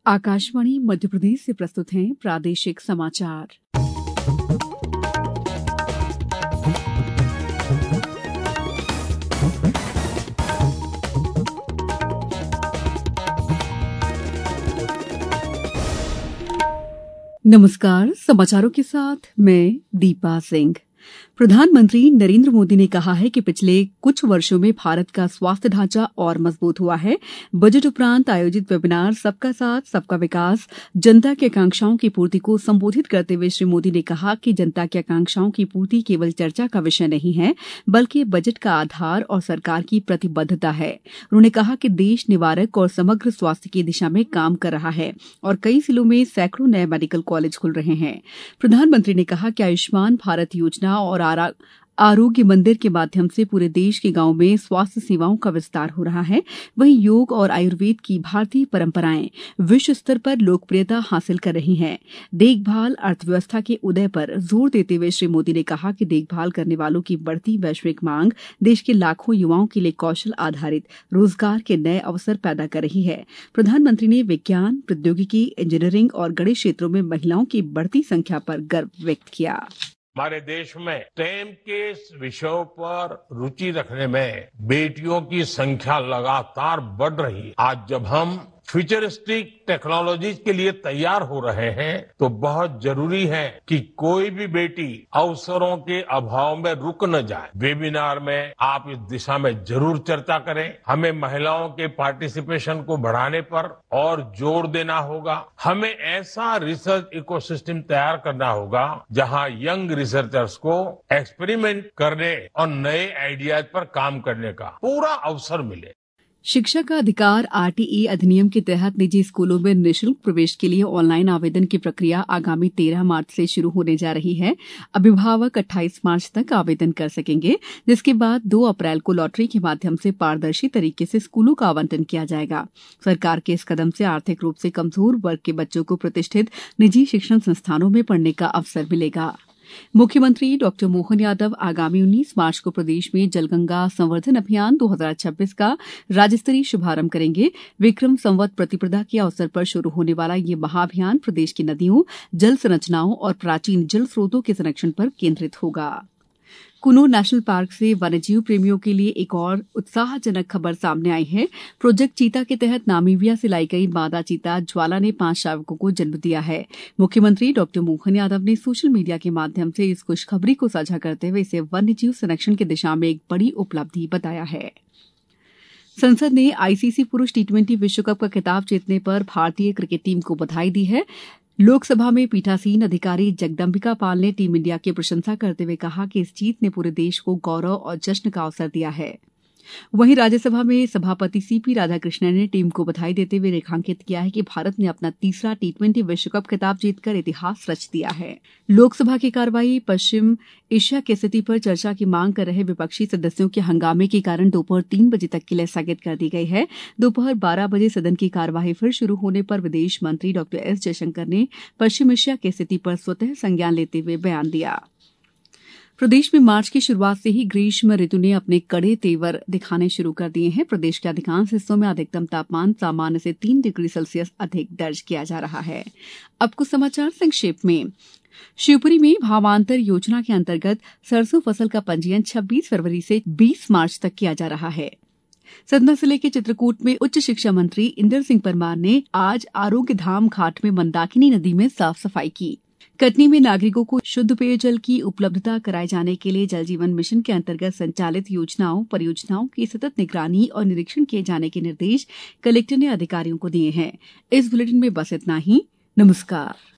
आकाशवाणी मध्य प्रदेश से प्रस्तुत हैं प्रादेशिक समाचार। नमस्कार, समाचारों के साथ मैं दीपा सिंह। प्रधानमंत्री नरेंद्र मोदी ने कहा है कि पिछले कुछ वर्षों में भारत का स्वास्थ्य ढांचा और मजबूत हुआ है। बजट उपरांत आयोजित वेबिनार सबका साथ सबका विकास जनता की आकांक्षाओं की पूर्ति को संबोधित करते हुए श्री मोदी ने कहा कि जनता की आकांक्षाओं की पूर्ति केवल चर्चा का विषय नहीं है, बल्कि बजट का आधार और सरकार की प्रतिबद्धता है। उन्होंने कहा कि देश निवारक और समग्र स्वास्थ्य की दिशा में काम कर रहा है और कई जिलों में सैकड़ों नए मेडिकल कॉलेज खुल रहे हैं। प्रधानमंत्री ने कहा कि आयुष्मान भारत योजना और आरोग्य मंदिर के माध्यम से पूरे देश के गांवों में स्वास्थ्य सेवाओं का विस्तार हो रहा है। वहीं योग और आयुर्वेद की भारतीय परंपराएं विश्व स्तर पर लोकप्रियता हासिल कर रही हैं। देखभाल अर्थव्यवस्था के उदय पर जोर देते हुए श्री मोदी ने कहा कि देखभाल करने वालों की बढ़ती वैश्विक मांग देश के लाखों युवाओं के लिए कौशल आधारित रोजगार के नए अवसर पैदा कर रही है। प्रधानमंत्री ने विज्ञान, प्रौद्योगिकी, इंजीनियरिंग और गणित क्षेत्रों में महिलाओं की बढ़ती संख्या पर गर्व व्यक्त किया। हमारे देश में स्टेम के विषयों पर रुचि रखने में बेटियों की संख्या लगातार बढ़ रही है। आज जब हम फ्यूचरिस्टिक टेक्नोलॉजीज के लिए तैयार हो रहे हैं तो बहुत जरूरी है कि कोई भी बेटी अवसरों के अभाव में रुक न जाए। वेबिनार में आप इस दिशा में जरूर चर्चा करें। हमें महिलाओं के पार्टिसिपेशन को बढ़ाने पर और जोर देना होगा। हमें ऐसा रिसर्च इकोसिस्टम तैयार करना होगा जहां यंग रिसर्चर्स को एक्सपेरिमेंट करने और नए आइडियाज पर काम करने का पूरा अवसर मिले। शिक्षा का अधिकार आरटीई अधिनियम के तहत निजी स्कूलों में निःशुल्क प्रवेश के लिए ऑनलाइन आवेदन की प्रक्रिया आगामी 13 मार्च से शुरू होने जा रही है। अभिभावक 28 मार्च तक आवेदन कर सकेंगे, जिसके बाद 2 अप्रैल को लॉटरी के माध्यम से पारदर्शी तरीके से स्कूलों का आवंटन किया जाएगा। सरकार के इस कदम से आर्थिक रूप से कमजोर वर्ग के बच्चों को प्रतिष्ठित निजी शिक्षण संस्थानों में पढ़ने का अवसर मिलेगा। मुख्यमंत्री डॉक्टर मोहन यादव आगामी 19 मार्च को प्रदेश में जलगंगा संवर्धन अभियान 2026 का राज्य स्तरीय शुभारंभ करेंगे। विक्रम संवत प्रतिपदा के अवसर पर शुरू होने वाला ये महाअभियान प्रदेश की नदियों, जल संरचनाओं और प्राचीन जल स्रोतों के संरक्षण पर केंद्रित होगा। कुनो नेशनल पार्क से वन्यजीव प्रेमियों के लिए एक और उत्साहजनक खबर सामने आई है। प्रोजेक्ट चीता के तहत नामीबिया से लाई गई मादा चीता ज्वाला ने 5 शावकों को जन्म दिया है। मुख्यमंत्री डॉक्टर मोहन यादव ने सोशल मीडिया के माध्यम से इस खुशखबरी को साझा करते हुए इसे वन्यजीव संरक्षण की दिशा में एक बड़ी उपलब्धि बताया है। संसद ने आईसीसी पुरुष टी20 विश्व कप का खिताब जीतने पर भारतीय क्रिकेट टीम को बधाई दी है। लोकसभा में पीठासीन अधिकारी जगदम्बिका पाल ने टीम इंडिया की प्रशंसा करते हुए कहा कि इस जीत ने पूरे देश को गौरव और जश्न का अवसर दिया है। वहीं राज्यसभा में सभापति सीपी राधाकृष्णन ने टीम को बधाई देते हुए रेखांकित किया है कि भारत ने अपना तीसरा टी20 विश्व कप खिताब जीतकर इतिहास रच दिया है। लोकसभा की कार्यवाही पश्चिम एशिया की स्थिति पर चर्चा की मांग कर रहे विपक्षी सदस्यों के हंगामे के कारण दोपहर 3 बजे तक के लिए स्थगित कर दी गई है। दोपहर 12 बजे सदन की कार्यवाही फिर शुरू होने पर विदेश मंत्री डॉक्टर एस जयशंकर ने पश्चिम एशिया की स्थिति पर स्वतः संज्ञान लेते हुए बयान दिया। प्रदेश में मार्च की शुरुआत से ही ग्रीष्म ऋतु ने अपने कड़े तेवर दिखाने शुरू कर दिए हैं। प्रदेश के अधिकांश हिस्सों में अधिकतम तापमान सामान्य से 3 डिग्री सेल्सियस अधिक दर्ज किया जा रहा है। अब कुछ समाचार संक्षेप में। शिवपुरी में भावांतर योजना के अंतर्गत सरसों फसल का पंजीयन 26 फरवरी से 20 मार्च तक किया जा रहा है। सतना जिले के चित्रकूट में उच्च शिक्षा मंत्री इंदर सिंह परमार ने आज आरोग्य धाम घाट में मंदाकिनी नदी में साफ सफाई की। कटनी में नागरिकों को शुद्ध पेयजल की उपलब्धता कराए जाने के लिए जल जीवन मिशन के अंतर्गत संचालित योजनाओं परियोजनाओं की सतत निगरानी और निरीक्षण किए जाने के निर्देश कलेक्टर ने अधिकारियों को दिए हैं। इस बुलेटिन में बस इतना ही। नमस्कार।